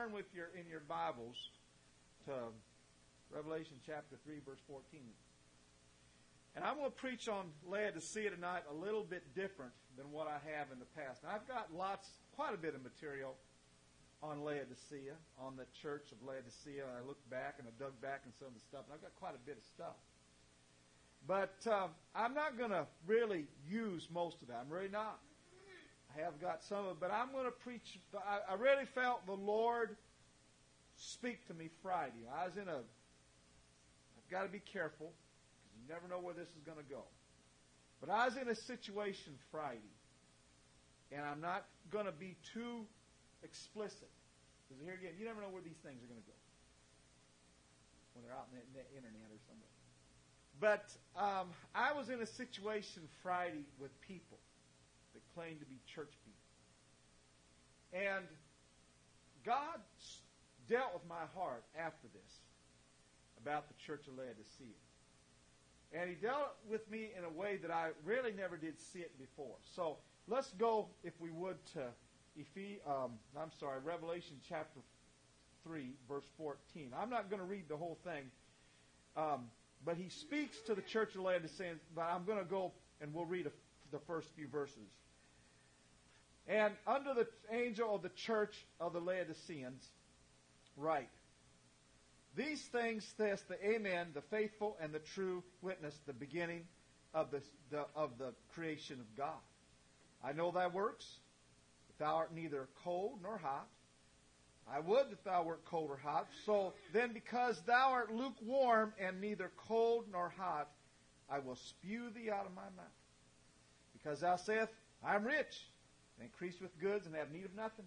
turn in your Bibles to Revelation chapter 3, verse 14. And I'm going to preach on Laodicea tonight a little bit different than what I have in the past. Now, I've got quite a bit of material on Laodicea, on the church of Laodicea. I looked back and I dug back in some of the stuff, and I've got quite a bit of stuff. But I'm not going to really use most of that. I'm really not. I have got some of it, but I'm going to preach. I really felt the Lord speak to me Friday. I've got to be careful, because you never know where this is going to go. But I was in a situation Friday, and I'm not going to be too explicit. Because here again, you never know where these things are going to go when they're out in the internet or something. But I was in a situation Friday with people that claim to be church people. And God dealt with my heart after this about the church of Laodicea. And He dealt with me in a way that I really never did see it before. So let's go, if we would, to Revelation chapter 3, verse 14. I'm not going to read the whole thing, but he speaks to the church of Laodicea, but I'm going to go and we'll read the first few verses. And unto the angel of the church of the Laodiceans write, These things saith the Amen, the faithful and the true witness, the beginning of the creation of God. I know thy works, that thou art neither cold nor hot. I would that thou wert cold or hot. So then, because thou art lukewarm and neither cold nor hot, I will spew thee out of my mouth. Because thou sayest, I am rich, and increase with goods, and have need of nothing.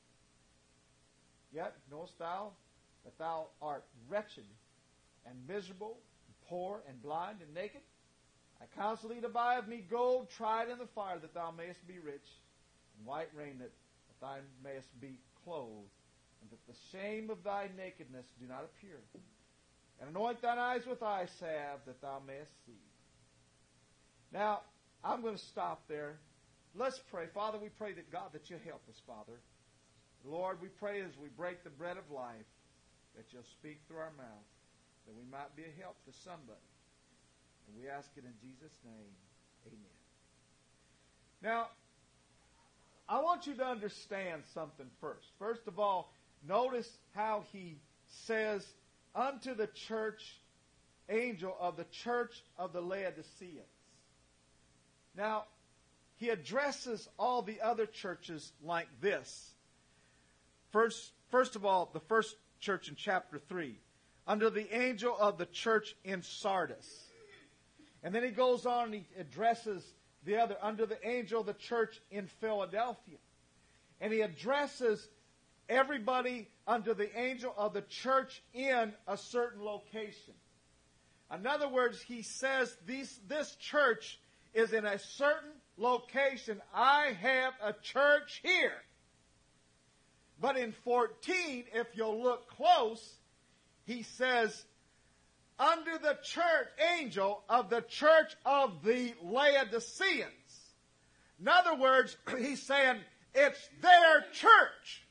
Yet knowest thou that thou art wretched, and miserable, and poor, and blind, and naked? I counsel thee to buy of me gold tried in the fire, that thou mayest be rich, and white raiment, that thou mayest be clothed, and that the shame of thy nakedness do not appear. And anoint thine eyes with eye salve, that thou mayest see. Now, I'm going to stop there. Let's pray. Father, we pray that God, that you'll help us, Father. Lord, we pray as we break the bread of life, that you'll speak through our mouth, that we might be a help to somebody. And we ask it in Jesus' name. Amen. Now, I want you to understand something first. First of all, notice how he says, unto the church angel of the church of the Laodiceans. Now, he addresses all the other churches like this. First of all, the first church in chapter 3. Under the angel of the church in Sardis. And then he goes on and he addresses the other, under the angel of the church in Philadelphia. And he addresses everybody under the angel of the church in a certain location. In other words, he says this church is in a certain location. I have a church here. But in 14, if you'll look close, he says, under the church angel of the church of the Laodiceans. In other words, he's saying it's their church.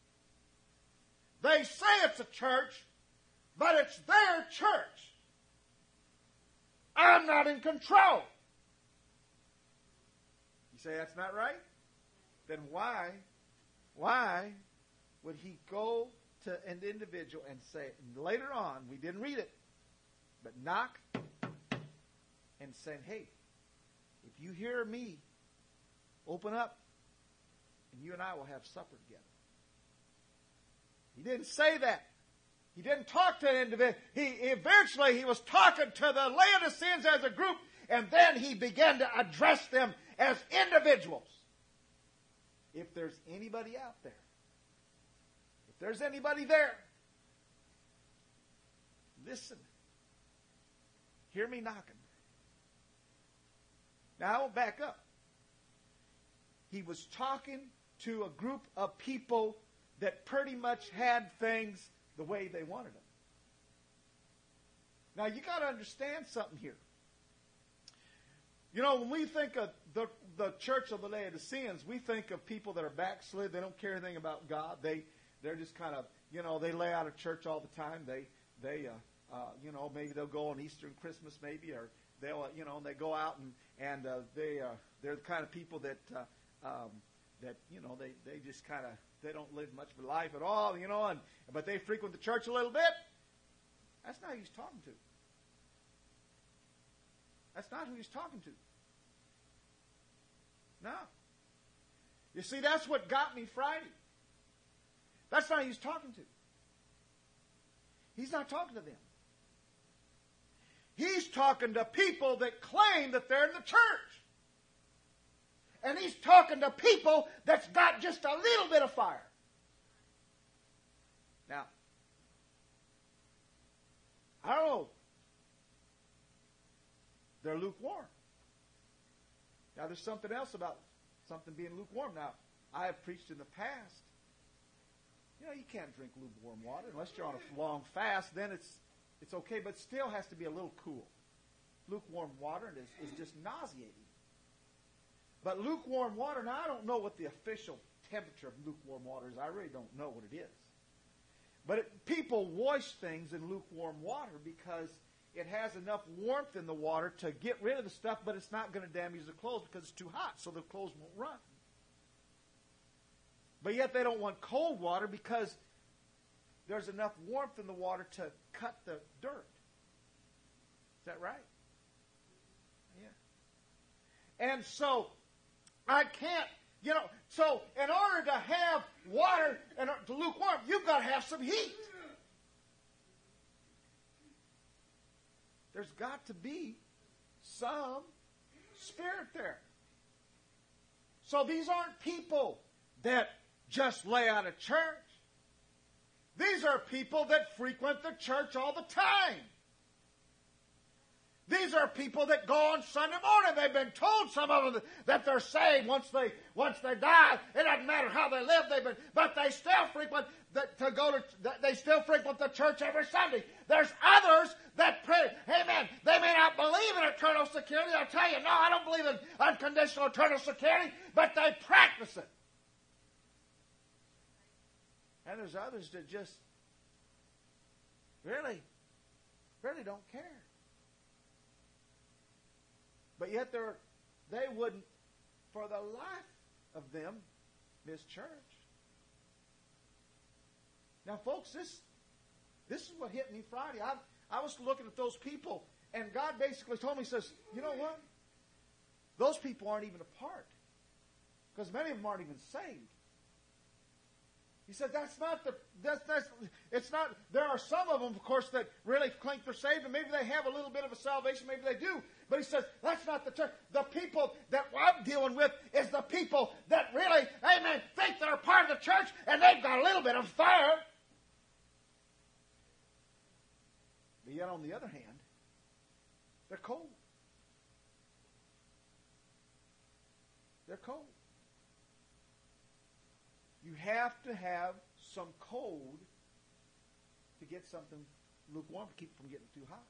They say it's a church, but it's their church. I'm not in control. You say that's not right? Then why would he go to an individual and say, and later on, we didn't read it, but knock and say, hey, if you hear me, open up, and you and I will have supper together. He didn't say that. He didn't talk to an individual. Eventually he was talking to the Laodiceans as a group, and then he began to address them as individuals. If there's anybody out there, if there's anybody there, listen. Hear me knocking. Now, I will back up. He was talking to a group of people that pretty much had things the way they wanted them. Now, you got to understand something here. You know, when we think of the church of the Laodiceans, we think of people that are backslid. They don't care anything about God. they're just kind of, they lay out of church all the time. They maybe they'll go on Easter and Christmas maybe, or they'll, they go out and they're the kind of people that they just kind of, they don't live much of a life at all, but they frequent the church a little bit. That's not who he's talking to. That's not who he's talking to. No. You see, that's what got me Friday. That's not who he's talking to. He's not talking to them. He's talking to people that claim that they're in the church. And he's talking to people that's got just a little bit of fire. Now, I don't know. They're lukewarm. Now, there's something else about something being lukewarm. Now, I have preached in the past. You can't drink lukewarm water unless you're on a long fast. Then it's okay, but still has to be a little cool. Lukewarm water is just nauseating. But lukewarm water, now I don't know what the official temperature of lukewarm water is. I really don't know what it is. But people wash things in lukewarm water because it has enough warmth in the water to get rid of the stuff, but it's not going to damage the clothes because it's too hot, so the clothes won't run. But yet they don't want cold water because there's enough warmth in the water to cut the dirt. Is that right? Yeah. And so I can't, so in order to have water and to lukewarm, you've got to have some heat. There's got to be some spirit there. So these aren't people that just lay out of church. These are people that frequent the church all the time. These are people that go on Sunday morning. They've been told, some of them, that they're saved once they die. It doesn't matter how they live, but they still frequent they still frequent the church every Sunday. There's others that pray, amen, they may not believe in eternal security. They'll tell you, no, I don't believe in unconditional eternal security, but they practice it. And there's others that just really don't care. But yet they wouldn't, for the life of them, miss church. Now, folks, this is what hit me Friday. I was looking at those people, and God basically told me, he says, you know what? Those people aren't even a part. Because many of them aren't even saved. He said, it's not, there are some of them, of course, that really think they're saved, and maybe they have a little bit of a salvation, maybe they do. But he says, that's not the church. The people that I'm dealing with is the people that really, amen, think they're a part of the church, and they've got a little bit of fire. But yet, on the other hand, they're cold. They're cold. You have to have some cold to get something lukewarm, to keep it from getting too hot.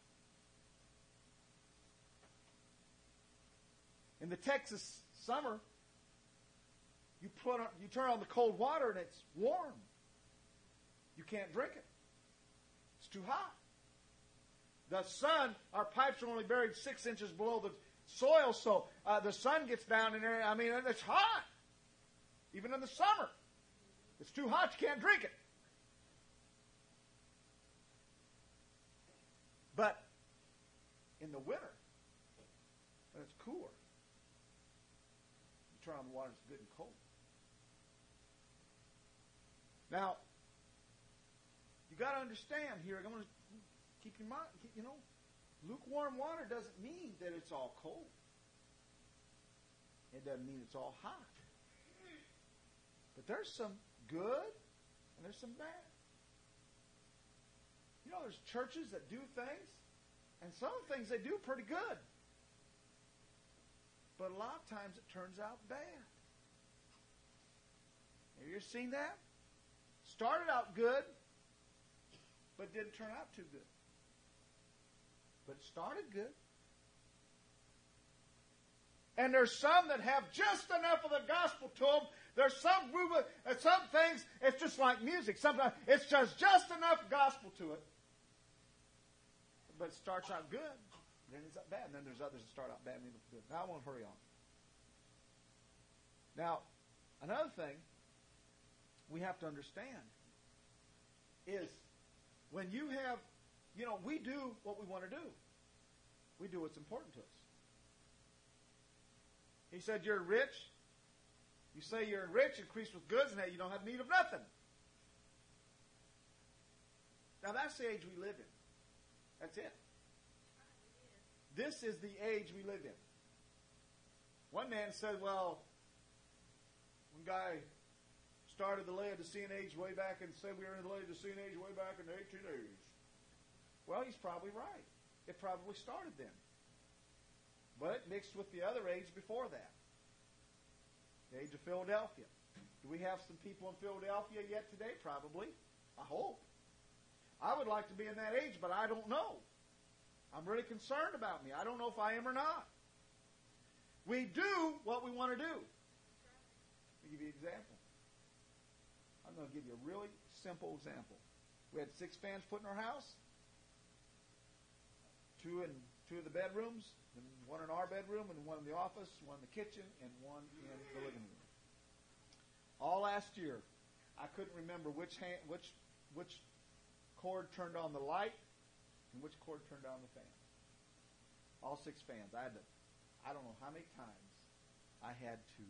In the Texas summer, you turn on the cold water and it's warm. You can't drink it. It's too hot. The sun, our pipes are only buried 6 inches below the soil, so the sun gets down in there. I mean, it's hot. Even in the summer. It's too hot, you can't drink it. But in the winter, when it's cooler, you turn on the water, it's good and cold. Now, you got to understand here, I'm going to keep in mind, lukewarm water doesn't mean that it's all cold. It doesn't mean it's all hot. But there's some good and there's some bad. There's churches that do things, and some things they do pretty good. But a lot of times it turns out bad. Have you ever seen that? Started out good, but didn't turn out too good. But it started good. And there's some that have just enough of the gospel to them There's some group of, some things, it's just like music. Sometimes it's just enough gospel to it. But it starts out good, then it's bad. And then there's others that start out bad and end up good. Now I won't hurry on. Now, another thing we have to understand is when you have, we do what we want to do. We do what's important to us. He said, you're rich. You say you're rich, increased with goods, and that you don't have need of nothing. Now, that's the age we live in. That's it. This is the age we live in. One man said, well, one guy started the Laodicean age way back and said we were in the Laodicean age way back in the 1880s. Well, he's probably right. It probably started then. But it mixed with the other age before that. The age of Philadelphia. Do we have some people in Philadelphia yet today? Probably. I hope. I would like to be in that age, but I don't know. I'm really concerned about me. I don't know if I am or not. We do what we want to do. Let me give you an example. I'm going to give you a really simple example. We had 6 fans put in our house. 2 in 2 of the bedrooms, and 1 in our bedroom, and 1 in the office, 1 in the kitchen, and 1 in the living room. All last year, I couldn't remember which cord turned on the light and which cord turned on the fan. All 6 fans. I don't know how many times I had to.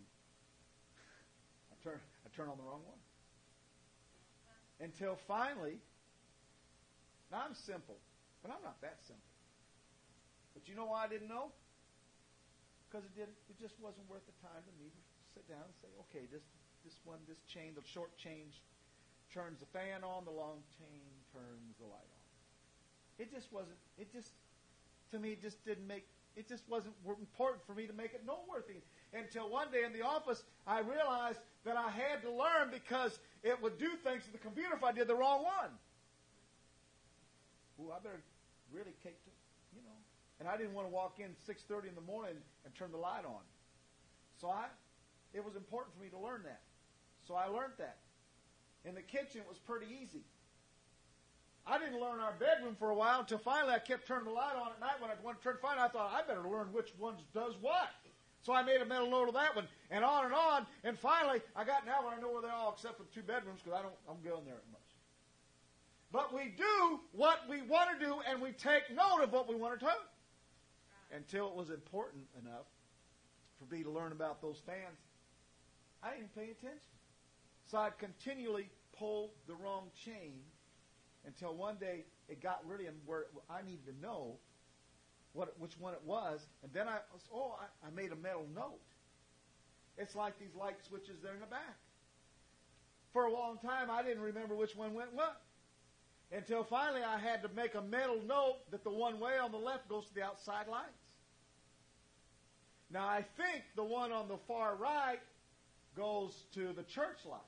I turned on the wrong one. Until finally, now I'm simple, but I'm not that simple. But you know why I didn't know? Because it just wasn't worth the time to me to sit down and say, okay, this chain, the short chain turns the fan on, the long chain turns the light on. It just wasn't important for me to make it noteworthy. Until one day in the office, I realized that I had to learn because it would do things to the computer if I did the wrong one. Ooh, I better really And I didn't want to walk in 6:30 in the morning and turn the light on. So it was important for me to learn that. So I learned that. In the kitchen, it was pretty easy. I didn't learn our bedroom for a while until finally I kept turning the light on at night. When I wanted to turn it on, I thought, I better learn which one does what. So I made a mental note of that one, and on. And finally, I got now where I know where they're all except for the 2 bedrooms because I'm going there much. But we do what we want to do, and we take note of what we want to do. Until it was important enough for me to learn about those fans, I didn't pay attention. So I'd continually pull the wrong chain until one day it got really where I needed to know which one it was. And then I made a mental note. It's like these light switches there in the back. For a long time, I didn't remember which one went what. Until finally I had to make a mental note that the one way on the left goes to the outside lights. Now I think the one on the far right goes to the church lights.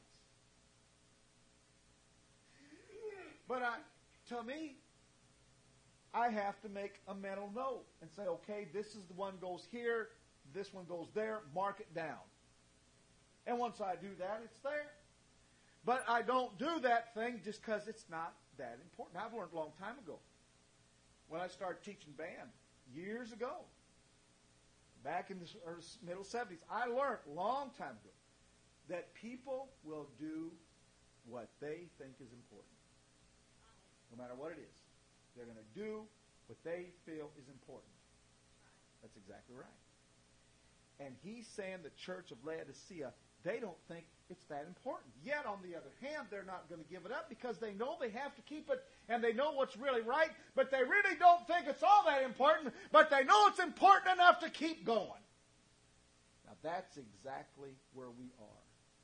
But to me, I have to make a mental note and say, okay, this is the one goes here, this one goes there, mark it down. And once I do that, it's there. But I don't do that thing just because it's not that important. I've learned a long time ago. When I started teaching band years ago, back in the middle 70s, I learned a long time ago that people will do what they think is important. No matter what it is. They're going to do what they feel is important. That's exactly right. And he's saying the church of Laodicea, they don't think it's that important. Yet, on the other hand, they're not going to give it up because they know they have to keep it and they know what's really right, but they really don't think it's all that important, but they know it's important enough to keep going. Now, that's exactly where we are.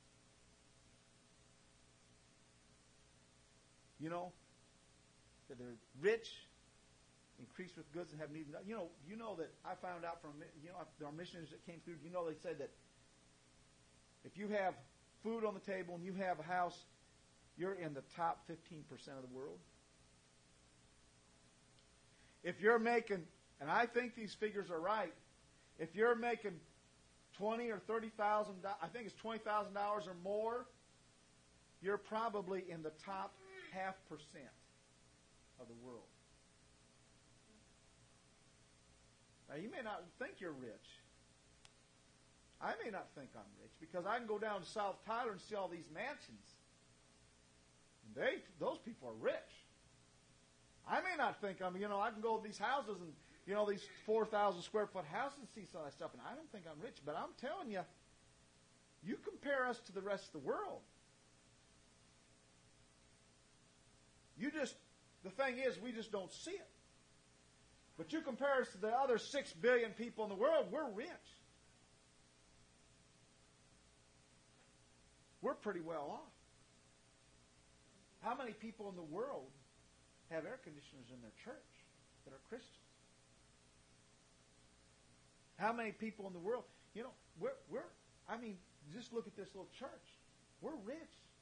You know, that they're rich, increased with goods, and have need. You know that I found out from our missionaries that came through. They said that if you have food on the table and you have a house, you're in the top 15% of the world. If you're making, and I think these figures are right, if you're making $20,000 or $30,000, I think it's $20,000 or more, you're probably in the top 0.5% of the world. Now, you may not think you're rich. I may not think I'm rich because I can go down to South Tyler and see all these mansions. And those people are rich. I may not think I can go to these houses and, these 4,000 square foot houses and see some of that stuff, and I don't think I'm rich. But I'm telling you, you compare us to the rest of the world. The thing is, we just don't see it. But you compare us to the other 6 billion people in the world, we're rich. We're pretty well off. How many people in the world have air conditioners in their church that are Christians? How many people in the world? Just look at this little church. We're rich.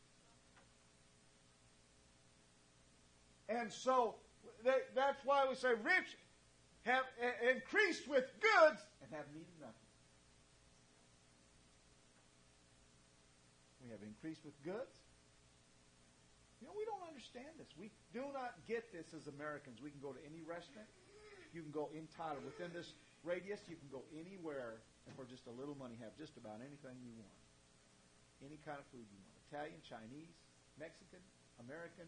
And so, that's why we say rich have increased with goods and have needed nothing. We have increased with goods. We don't understand this. We do not get this as Americans. We can go to any restaurant. You can go in Tyler. Within this radius, you can go anywhere and for just a little money have just about anything you want. Any kind of food you want. Italian, Chinese, Mexican, American.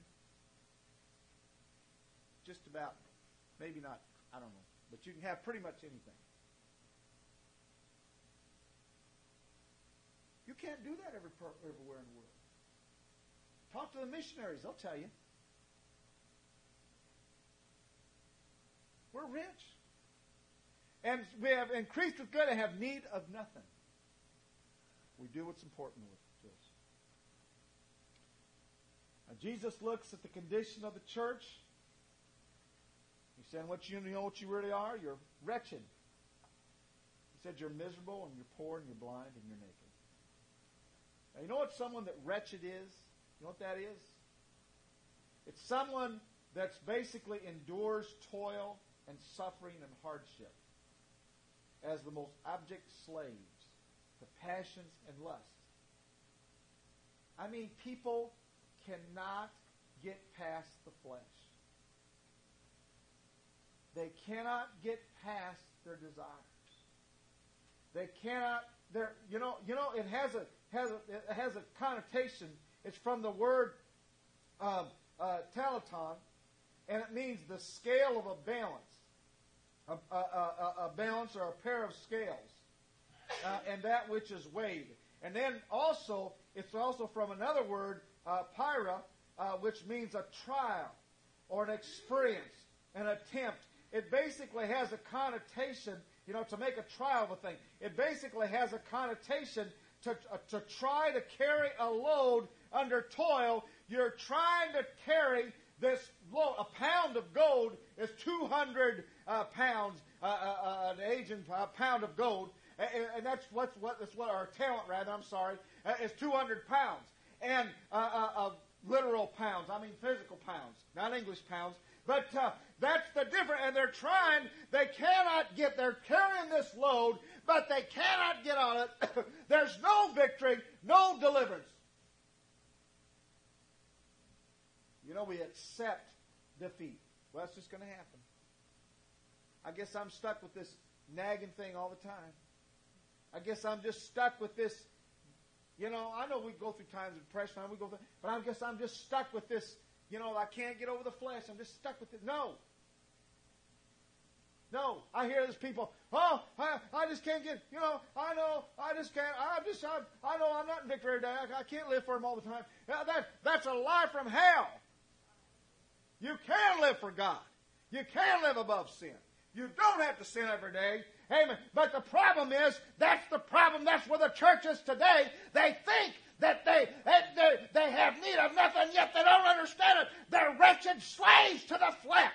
Just about, maybe not, I don't know. But you can have pretty much anything. You can't do that everywhere in the world. Talk to the missionaries. They'll tell you. We're rich. And we have increased with good and have need of nothing. We do what's important to us. Now, Jesus looks at the condition of the church. He said, what you really are? You're wretched. He said you're miserable and you're poor and you're blind and you're naked. Now, you know what someone that wretched is? You know what that is? It's someone that's basically endures toil and suffering and hardship as the most abject slaves to passions and lusts. People cannot get past the flesh. They cannot get past their desires. They cannot. It has a connotation. It's from the word talaton, and it means the scale of a balance, a balance or a pair of scales, and that which is weighed. And then also, it's also from another word, pyra, which means a trial or an experience, an attempt. It basically has a connotation, to make a trial of a thing. It basically has a connotation to try to carry a load under toil. You're trying to carry this load. A pound of gold is 200 pounds, an aging pound of gold. And that's what our talent, is 200 pounds. And literal pounds, physical pounds, not English pounds. But that's the difference. And they're carrying this load, but they cannot get on it. There's no victory, no deliverance. We accept defeat. Well, that's just going to happen. I guess I'm stuck with this nagging thing all the time. I guess I'm just stuck with this. I know we go through times of depression, but I guess I'm just stuck with this. I can't get over the flesh. I'm just stuck with it. No. I hear these people, I just can't get, I know, I just can't, I know I'm not in victory today. I can't live for Him all the time. That's a lie from hell. You can live for God. You can live above sin. You don't have to sin every day. Amen. But the problem is, that's the problem. That's where the church is today. They think that they have need of nothing, yet they don't understand it. They're wretched slaves to the flesh.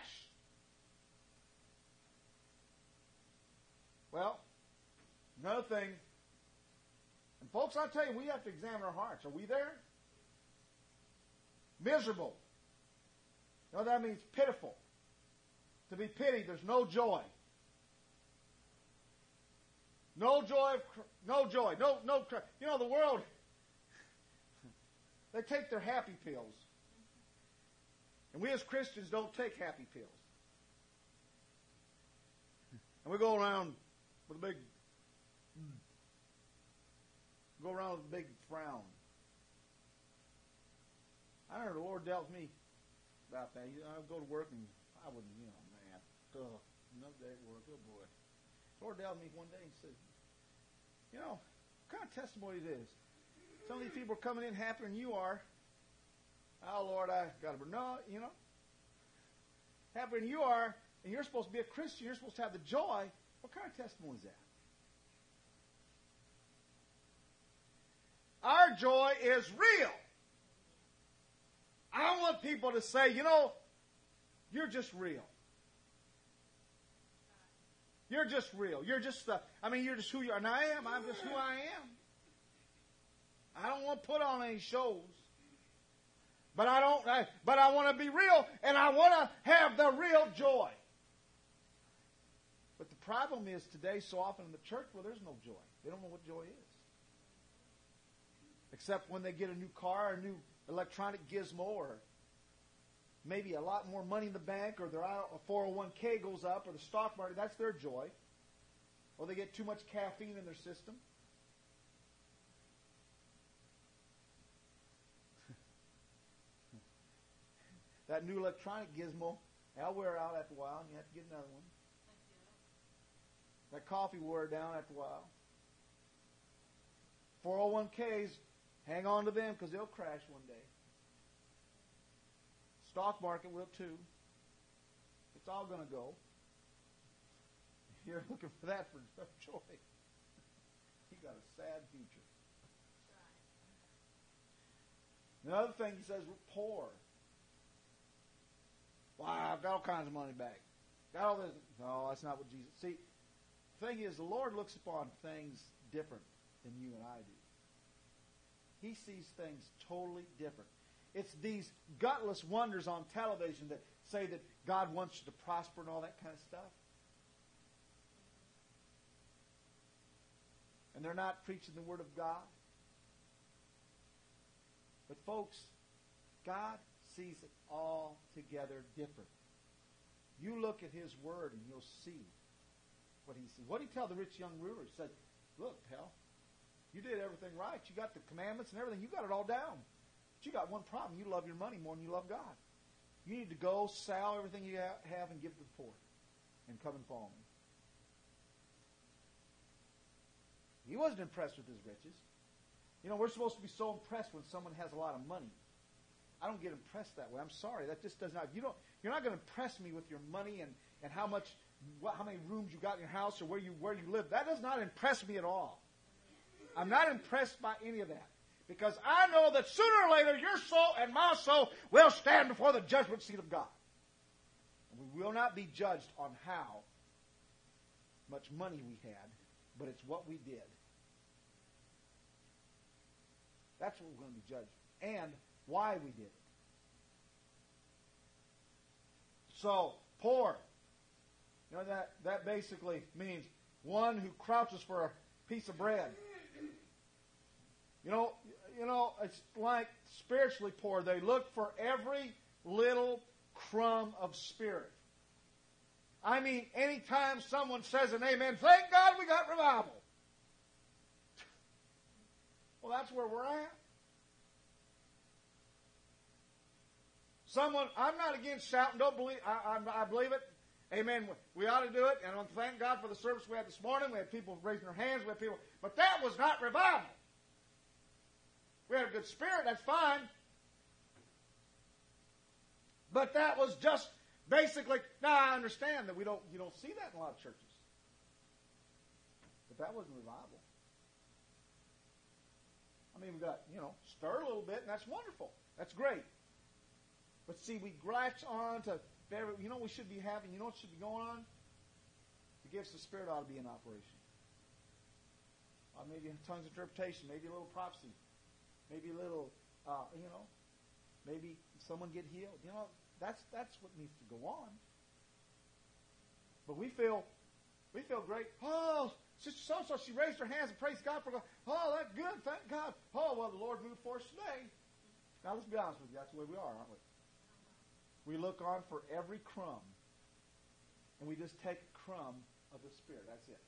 Well, another thing, and folks, I'll tell you, we have to examine our hearts. Are we there? Miserable. That means pitiful. To be pitied, there's no joy. No joy, no joy, no. You know, the world, they take their happy pills. And we as Christians don't take happy pills. And we go around with a big frown. I remember the Lord dealt with me about that. I would go to work and I wouldn't, man, another day at work, oh boy. The Lord dealt with me one day and said, what kind of testimony it is? Some of these people are coming in happier than you are. Oh, Lord, I got to... No, happier than you are, and you're supposed to be a Christian. You're supposed to have the joy. What kind of testimony is that? Our joy is real. I want people to say, you're just real. You're just real. You're just you're just who you are. And I am. I'm just who I am. I don't want to put on any shows. But I want to be real, and I want to have the real joy. But the problem is today, so often in the church, there's no joy. They don't know what joy is. Except when they get a new car, a new electronic gizmo, or maybe a lot more money in the bank, or their 401k goes up, or the stock market, that's their joy. Or they get too much caffeine in their system. That new electronic gizmo, that'll wear out after a while, and you have to get another one. That coffee will wear down after a while. 401ks, hang on to them because they'll crash one day. Stock market will too. It's all going to go. You're looking for that for joy. You got a sad future. Another thing he says, we're poor. Wow, I've got all kinds of money back. Got all this. No, that's not what Jesus... See, the thing is, the Lord looks upon things different than you and I do. He sees things totally different. It's these gutless wonders on television that say that God wants you to prosper and all that kind of stuff. And they're not preaching the Word of God. But folks, God sees it all together different. You look at His Word and you'll see what He sees. What did He tell the rich young ruler? He said, look, pal, you did everything right. You got the commandments and everything. You got it all down. But you got one problem. You love your money more than you love God. You need to go sell everything you have and give to the poor. And come and follow me. He wasn't impressed with his riches. We're supposed to be so impressed when someone has a lot of money. I don't get impressed that way. I'm sorry. That just does not. You're not going to impress me with your money and how many rooms you got in your house or where you live. That does not impress me at all. I'm not impressed by any of that. Because I know that sooner or later your soul and my soul will stand before the judgment seat of God. And we will not be judged on how much money we had, but it's what we did. That's what we're going to be judged. And why we did it. So, poor. That basically means one who crouches for a piece of bread. It's like spiritually poor. They look for every little crumb of spirit. I mean, anytime someone says an amen, thank God we got revival. Well, that's where we're at. I'm not against shouting. Don't believe. I believe it. Amen. We ought to do it. And I want to thank God for the service we had this morning. We had people raising their hands. We had people. But that was not revival. We had a good spirit. That's fine. But that was just basically. Now I understand that you don't see that in a lot of churches. But that wasn't revival. I mean, we got stir a little bit, and that's wonderful. That's great. But see, we latch on to, we should be having, what should be going on? The gifts of the Spirit ought to be in operation. Maybe tongues of interpretation, maybe a little prophecy, maybe a little, maybe someone get healed. That's what needs to go on. But we feel great. Oh, Sister so-and-so, she raised her hands and praised God for God. Oh, that's good. Thank God. Oh, well, the Lord moved for us today. Now, let's be honest with you. That's the way we are, aren't we? We look on for every crumb, and we just take a crumb of the Spirit. That's it.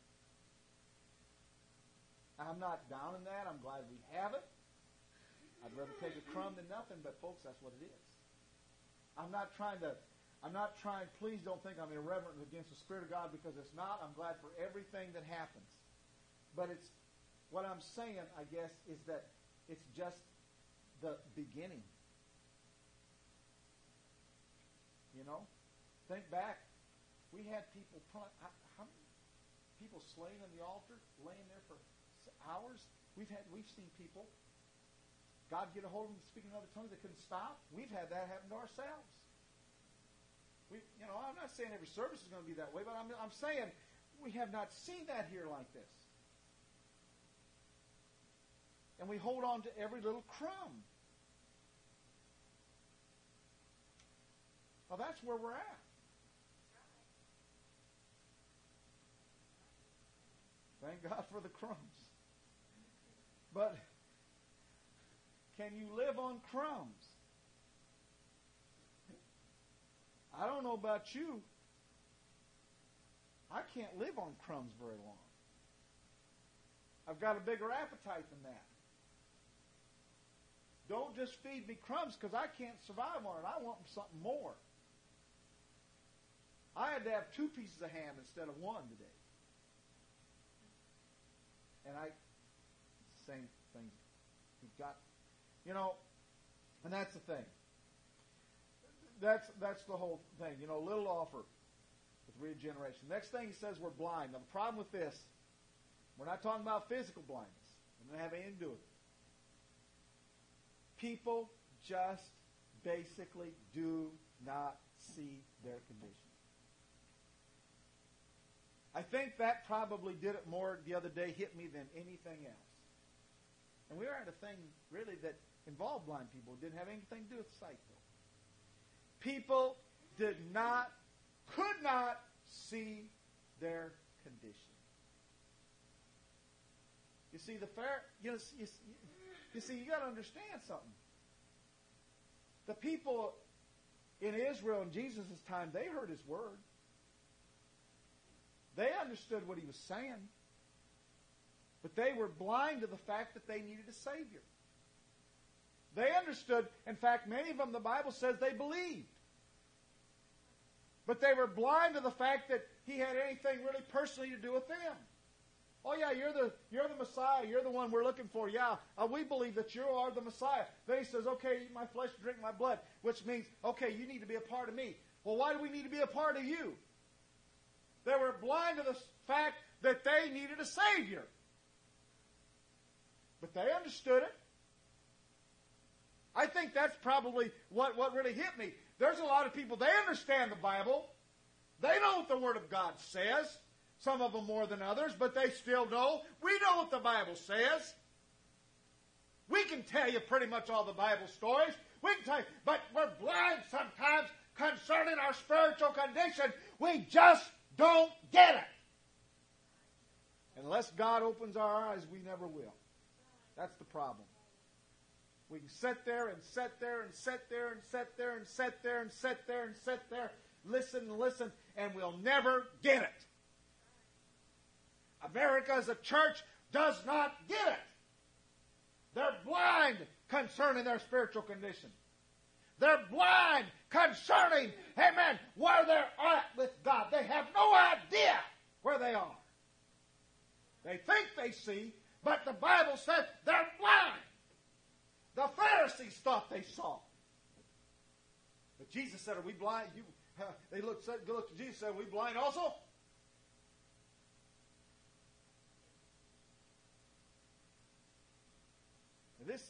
I'm not down in that. I'm glad we have it. I'd rather take a crumb than nothing, but folks, that's what it is. I'm not trying, please don't think I'm irreverent against the Spirit of God, because it's not. I'm glad for everything that happens. But it's, what I'm saying, I guess, is that it's just the beginning. You know? Think back. We had people, how many people slain on the altar, laying there for hours? We've seen people, God get a hold of them speaking in other tongues, they couldn't stop. We've had that happen to ourselves. I'm not saying every service is going to be that way, but I'm saying we have not seen that here like this. And we hold on to every little crumb. Well, that's where we're at. Thank God for the crumbs. But can you live on crumbs? I don't know about you. I can't live on crumbs very long. I've got a bigger appetite than that. Don't just feed me crumbs, because I can't survive on it. I want something more. I had to have 2 pieces of ham instead of 1 today. And same thing. You've got, and that's the thing. That's the whole thing. Little offer with regeneration. Next thing he says, we're blind. Now, the problem with this, we're not talking about physical blindness. It doesn't have anything to do with it. People just basically do not see their condition. I think that probably did it more the other day, hit me, than anything else. And we were at a thing, really, that involved blind people. It didn't have anything to do with sight, though. People could not see their condition. You see, you got to understand something. The people in Israel in Jesus' time, they heard his word. They understood what he was saying. But they were blind to the fact that they needed a Savior. They understood. In fact, many of them, the Bible says, they believed. But they were blind to the fact that he had anything really personally to do with them. Oh yeah, you're the Messiah. You're the one we're looking for. Yeah, we believe that you are the Messiah. Then he says, okay, eat my flesh, drink my blood. Which means, okay, you need to be a part of me. Well, why do we need to be a part of you? They were blind to the fact that they needed a Savior. But they understood it. I think that's probably what really hit me. There's a lot of people, they understand the Bible. They know what the Word of God says. Some of them more than others, but they still know. We know what the Bible says. We can tell you pretty much all the Bible stories. We can tell you, but we're blind sometimes concerning our spiritual condition. We just don't get it. Unless God opens our eyes, we never will. That's the problem. We can sit there and sit there and sit there and sit there and sit there and sit there and sit there, listen and listen, and we'll never get it. America as a church does not get it. They're blind concerning their spiritual condition. They're blind concerning, amen, where they're at with God. They have no idea where they are. They think they see, but the Bible says they're blind. The Pharisees thought they saw. But Jesus said, are we blind? They looked to Jesus and said, are we blind also? And this,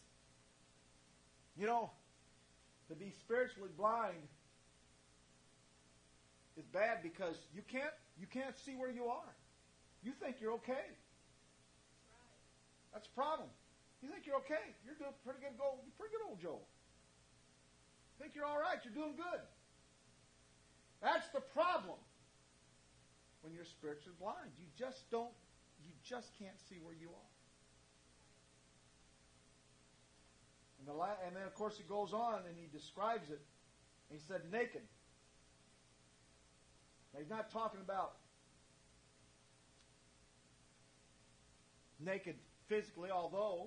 to be spiritually blind is bad because you can't see where you are. You think you're okay. That's a problem. You think you're okay. You're doing pretty good, old Joe. Think you're all right. You're doing good. That's the problem. when you're spiritually blind. You just can't see where you are. And then, of course, he goes on and he describes it. He said, naked. Now, he's not talking about naked physically, although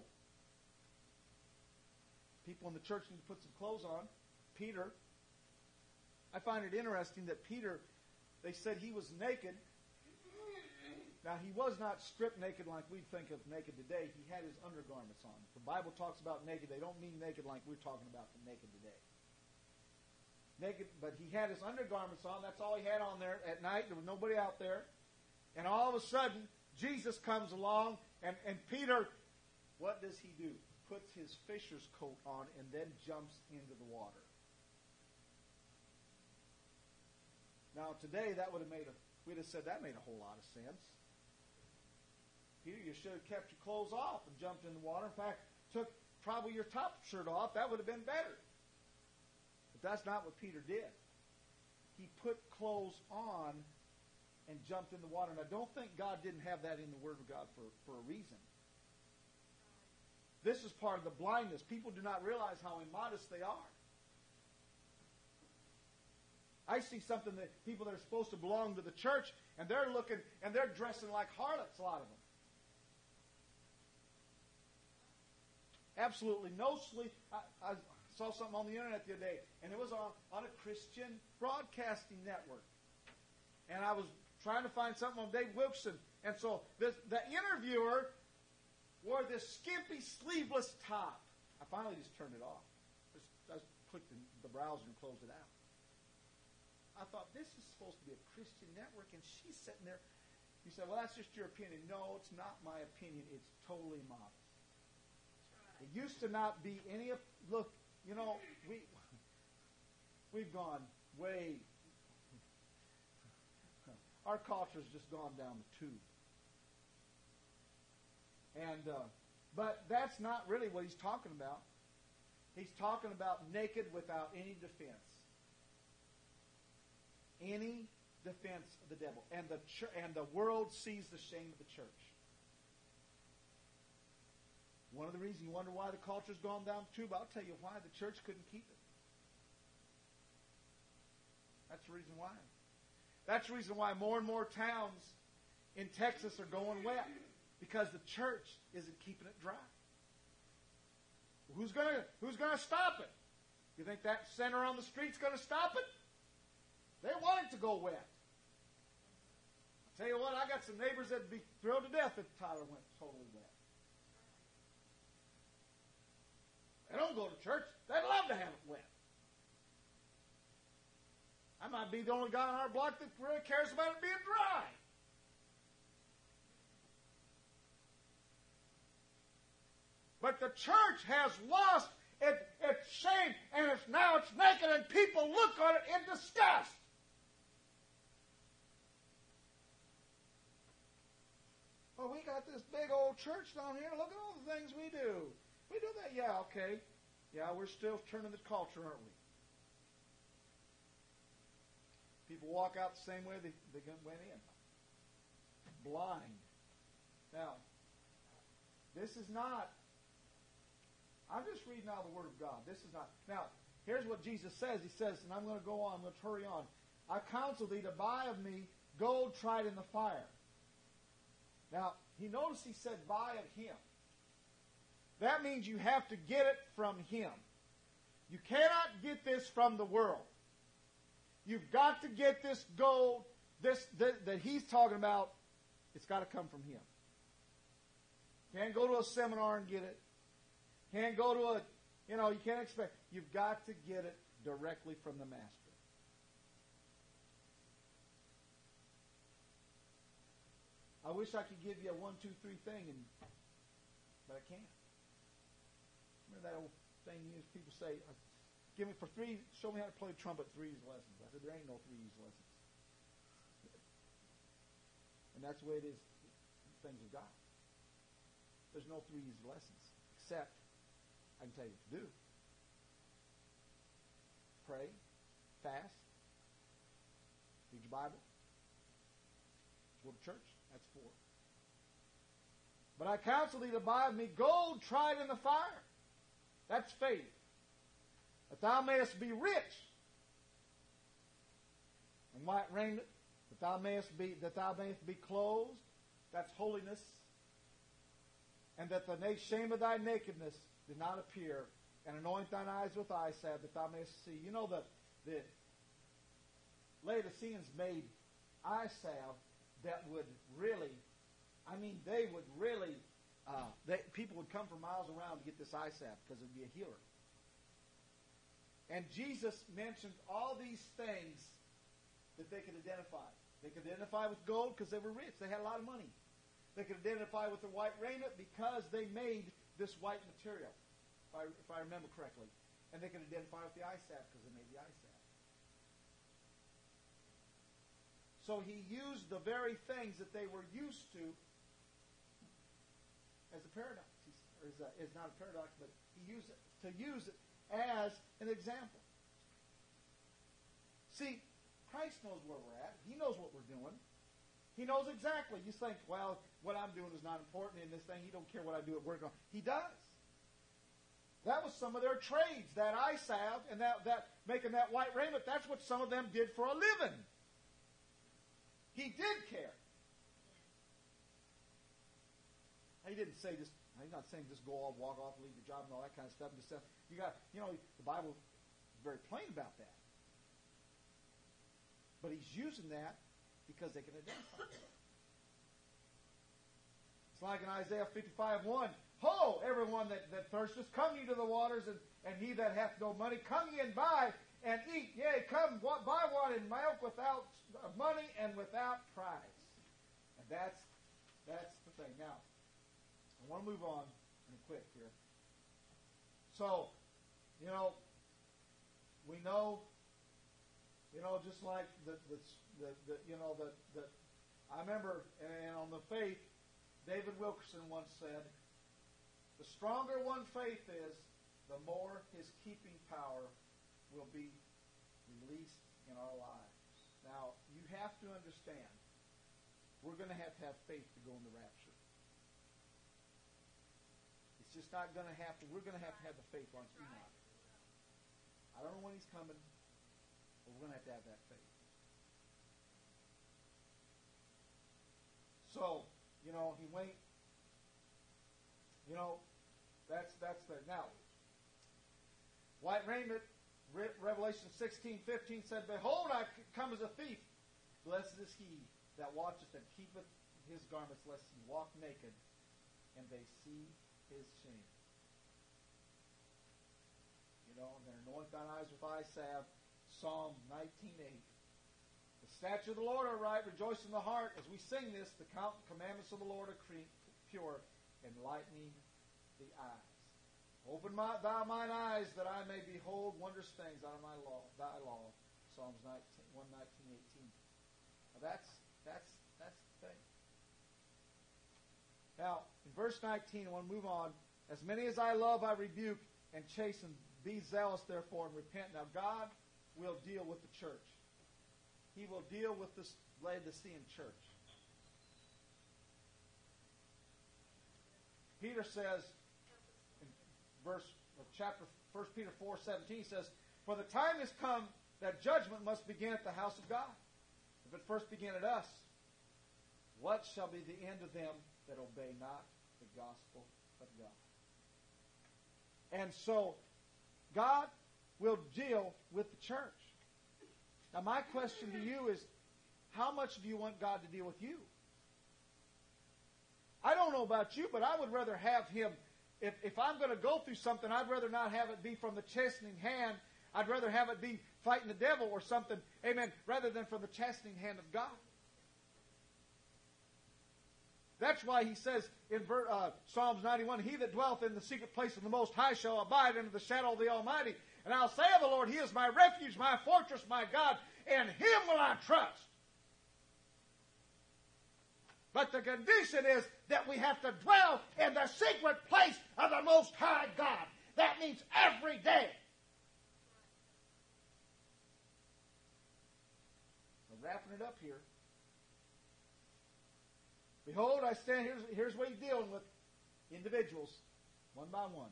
people in the church need to put some clothes on. Peter, I find it interesting that Peter, they said he was naked. Now, he was not stripped naked like we think of naked today. He had his undergarments on. The Bible talks about naked. They don't mean naked like we're talking about the naked today. Naked, but he had his undergarments on. That's all he had on there at night. There was nobody out there. And all of a sudden, Jesus comes along, and Peter, what does he do? Puts his fisher's coat on and then jumps into the water. Now, today, we'd have said that made a whole lot of sense. Peter, you should have kept your clothes off and jumped in the water. In fact, took probably your top shirt off. That would have been better. But that's not what Peter did. He put clothes on and jumped in the water. And I don't think God didn't have that in the Word of God for a reason. This is part of the blindness. People do not realize how immodest they are. I see something that people that are supposed to belong to the church, and they're looking, and they're dressing like harlots, a lot of them. Absolutely no sleep. I saw something on the internet the other day, and it was on a Christian broadcasting network. And I was trying to find something on Dave Wilkerson. And so the interviewer wore this skimpy, sleeveless top. I finally just turned it off. I just clicked the browser and closed it out. I thought, this is supposed to be a Christian network, and she's sitting there. You said, well, that's just your opinion. No, it's not my opinion. It's totally modest. It used to not be any of, look, you know, we've gone way, our culture's just gone down the tube. And, but that's not really what he's talking about. He's talking about naked without any defense. Any defense of the devil. And the world sees the shame of the church. One of the reasons you wonder why the culture's gone down the tube, I'll tell you why. The church couldn't keep it. That's the reason why. That's the reason why more and more towns in Texas are going wet. Because the church isn't keeping it dry. Who's gonna stop it? You think that center on the street's going to stop it? They want it to go wet. I'll tell you what, I got some neighbors that'd be thrilled to death if Tyler went totally wet. They don't go to church. They'd love to have it wet. I might be the only guy on our block that really cares about it being dry. But the church has lost its shame, and it's naked, and people look on it in disgust. Well, we got this big old church down here. Look at all the things we do. We do that, yeah, okay. Yeah, we're still turning the culture, aren't we? People walk out the same way they went in. Blind. Now, this is not... I'm just reading out the Word of God. This is not... Now, here's what Jesus says. He says, and I'm going to go on. I'm going to hurry on. I counsel thee to buy of me gold tried in the fire. Now, notice he said buy of him. That means you have to get it from him. You cannot get this from the world. You've got to get this gold that he's talking about. It's got to come from him. Can't go to a seminar and get it. Can't go to you can't expect. You've got to get it directly from the master. I wish I could give you a 1, 2, 3 thing, but I can't. Remember that old thing people say, give me for 3, show me how to play trumpet 3 easy lessons. I said, there ain't no 3 easy lessons. And that's the way it is in things of God. There's no 3 easy lessons, except I can tell you what to do. Pray, fast, read your Bible, Go to church. That's 4. But I counsel thee to buy of me gold tried in the fire. That's faith. That thou mayest be rich. And white raiment, that thou mayest be clothed. That's holiness. And that the shame of thy nakedness did not appear. And anoint thine eyes with eye salve, that thou mayest see. You know the Laodiceans made eye salve that would really, they would really, people would come from miles around to get this eye salve because it would be a healer. And Jesus mentioned all these things that they could identify. They could identify with gold because they were rich. They had a lot of money. They could identify with the white raiment because they made this white material, if I remember correctly. And they could identify with the eye salve because they made the eye salve. So he used the very things that they were used to as a paradox. It's not a paradox, but he used it to use it as an example. See, Christ knows where we're at. He knows what we're doing. He knows exactly. You think, well, what I'm doing is not important in this thing. He don't care what I do at work. He does. That was some of their trades, that eye salve and that making that white raiment. That's what some of them did for a living. He did care. He didn't say this. He's not saying just go off, walk off, leave your job, and all that kind of stuff. You got, the Bible is very plain about that. But he's using that because they can identify it. It's like in Isaiah 55:1. Ho, everyone that thirsteth, come ye to the waters, and he that hath no money, come ye and buy and eat. Yea, come, buy wine and milk without money and without price. And that's the thing. Now, I want to move on and quit here. So, we know, just like I remember, and on the faith, David Wilkerson once said, the stronger one's faith is, the more his keeping power will be released in our lives. Now, you have to understand, we're going to have faith to go in the rapture. It's just not going to happen. We're going to have the faith like Enoch. I don't know when he's coming, but we're going to have that faith. So, he went, that's the, now, white raiment, Revelation 16:15 said, behold, I come as a thief. Blessed is he that watcheth and keepeth his garments, lest he walk naked, and they see his shame. And then anoint thine eyes with eye salve, Psalm 19:8. The statutes of the Lord are right, rejoice in the heart. As we sing this, the commandments of the Lord are pure, enlightening the eyes. Open thou mine eyes that I may behold wondrous things out of thy law. Psalms 119:18. Now that's the thing. Now, in verse 19, I want to move on. As many as I love, I rebuke and chasten. Be zealous, therefore, and repent. Now, God will deal with the church. He will deal with this Laodicean church. Peter says, in chapter 1 Peter 4:17 says, for the time has come that judgment must begin at the house of God. If it first began at us, what shall be the end of them that obey not the gospel of God? And so, God will deal with the church. Now, my question to you is, how much do you want God to deal with you? I don't know about you, but I would rather have Him, if I'm going to go through something, I'd rather not have it be from the chastening hand. I'd rather have it be fighting the devil or something, amen, rather than from the chastening hand of God. That's why he says in Psalms 91, he that dwelleth in the secret place of the Most High shall abide under the shadow of the Almighty. And I'll say of the Lord, He is my refuge, my fortress, my God, and Him will I trust. But the condition is that we have to dwell in the secret place of the Most High God. That means every day. I'm wrapping it up here. Behold, I stand, here's what he's dealing with individuals, one by one.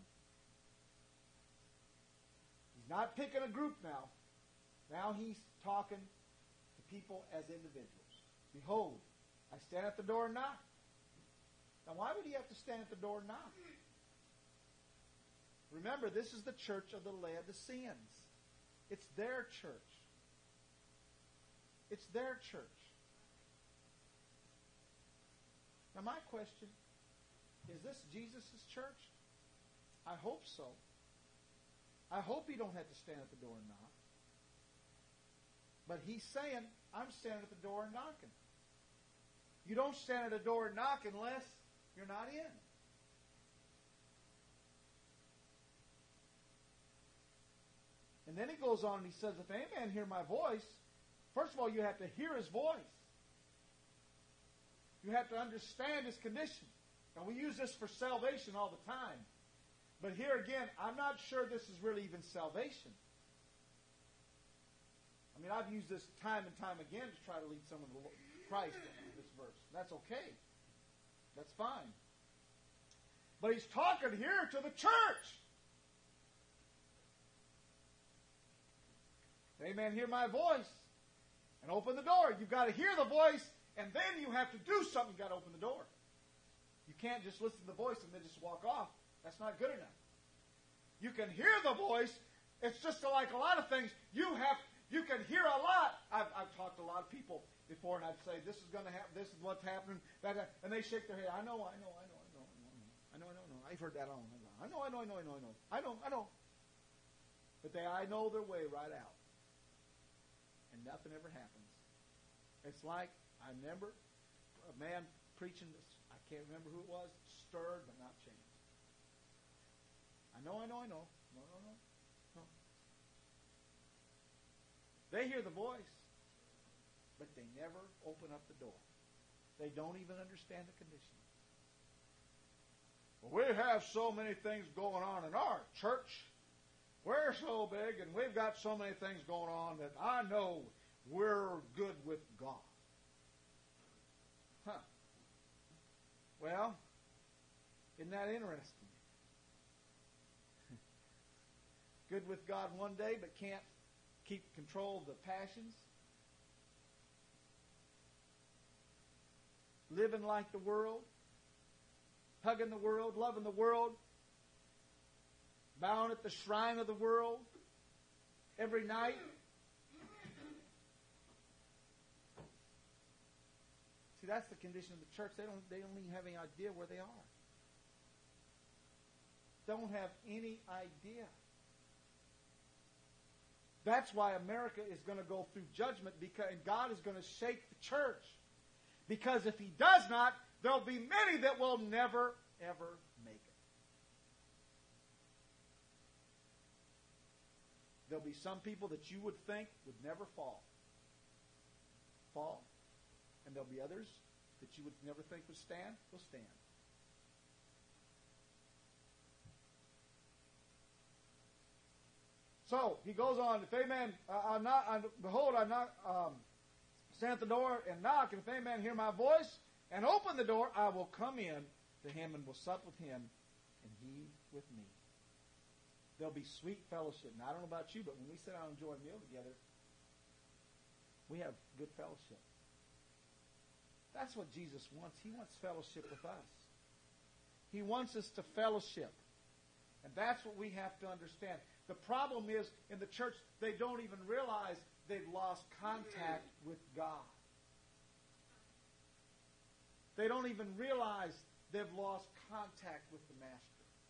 He's not picking a group now. Now he's talking to people as individuals. Behold, I stand at the door and knock. Now why would he have to stand at the door and knock? Remember, this is the church of the Laodiceans. It's their church. It's their church. Now my question, is this Jesus' church? I hope so. I hope he don't have to stand at the door and knock. But he's saying, I'm standing at the door and knocking. You don't stand at the door and knock unless you're not in. And then he goes on and he says, if any man hear my voice, first of all, you have to hear his voice. You have to understand his condition. And we use this for salvation all the time. But here again, I'm not sure this is really even salvation. I mean, I've used this time and time again to try to lead someone to Christ in this verse. That's okay. That's fine. But he's talking here to the church. Amen. Hear my voice and open the door. You've got to hear the voice, and then you have to do something. You've got to open the door. You can't just listen to the voice and then just walk off. That's not good enough. You can hear the voice. It's just like a lot of things. You can hear a lot. I've talked to a lot of people before, and I'd say, this is going to happen. This is what's happening. And they shake their head. I know. I've heard that all. I know. But I know their way right out. And nothing ever happens. It's like, I remember a man preaching this, I can't remember who it was, stirred but not changed. I know. No. They hear the voice, but they never open up the door. They don't even understand the condition. Well, we have so many things going on in our church. We're so big, and we've got so many things going on that I know we're good with God. Huh. Well, isn't that interesting? Good with God one day, but can't keep control of the passions. Living like the world. Hugging the world, loving the world. Bowing at the shrine of the world every night. See, that's the condition of the church. They don't even have any idea where they are. Don't have any idea. That's why America is going to go through judgment, and God is going to shake the church. Because if He does not, there'll be many that will never, ever make it. There'll be some people that you would think would never fall. And there'll be others that you would never think would stand, will stand. So, he goes on, if any man, behold, I knock, stand at the door and knock, and if any man hear my voice and open the door, I will come in to him and will sup with him, and he with me. There'll be sweet fellowship. Now, I don't know about you, but when we sit down and enjoy a meal together, we have good fellowship. That's what Jesus wants. He wants fellowship with us. He wants us to fellowship. And that's what we have to understand. The problem is, in the church, they don't even realize they've lost contact with God. They don't even realize they've lost contact with the Master.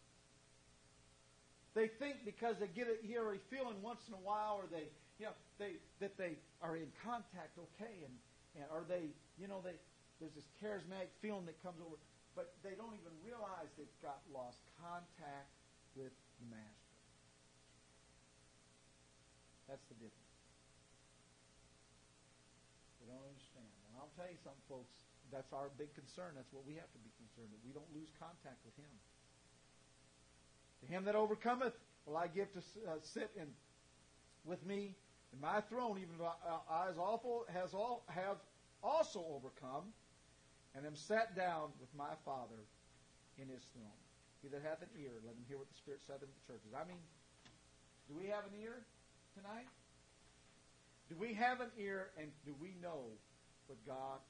They think because they hear a feeling once in a while, or that they are in contact, okay, and are they, there's this charismatic feeling that comes over, but they don't even realize they've lost contact with the Master. That's the difference. They don't understand. And I'll tell you something, folks. That's our big concern. That's what we have to be concerned that we don't lose contact with Him. To him that overcometh will I give to sit with me in my throne, even though I have also overcome and am sat down with my Father in his throne. He that hath an ear, let him hear what the Spirit saith unto the churches. I mean, do we have an ear tonight? Do we have an ear, and do we know what God